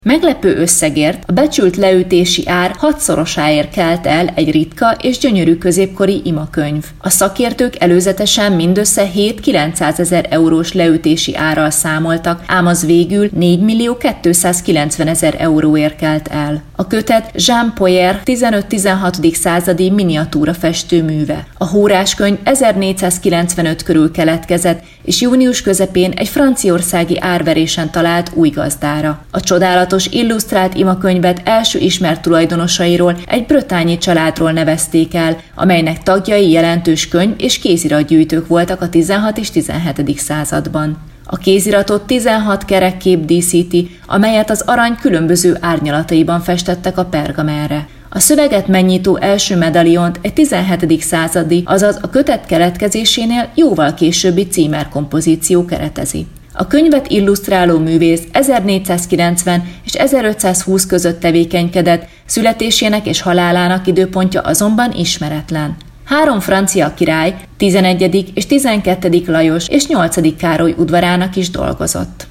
Meglepő összegért a becsült leütési ár 6-szorosáért kelt el egy ritka és gyönyörű középkori imakönyv. A szakértők előzetesen mindössze 7-900 ezer eurós leütési árral számoltak, ám az végül 4.290 ezer euróért kelt el. A kötet Jean Poyer 15-16. századi miniatúra festőműve. A hóráskönyv 1495 körül keletkezett, és június közepén egy franciaországi árverésen talált új gazdára. A csodálatos illusztrált imakönyvet első ismert tulajdonosairól, egy brötányi családról nevezték el, amelynek tagjai jelentős könyv- és kéziratgyűjtők voltak a 16. és 17. században. A kéziratot 16 kerekkép díszíti, amelyet az arany különböző árnyalataiban festettek a pergamenre. A szöveget megnyitó első medaljont egy 17. századi, azaz a kötet keletkezésénél jóval későbbi címerkompozíció keretezi. A könyvet illusztráló művész 1490 és 1520 között tevékenykedett, születésének és halálának időpontja azonban ismeretlen. 3 francia király, 11. és 12. Lajos és 8. Károly udvarának is dolgozott.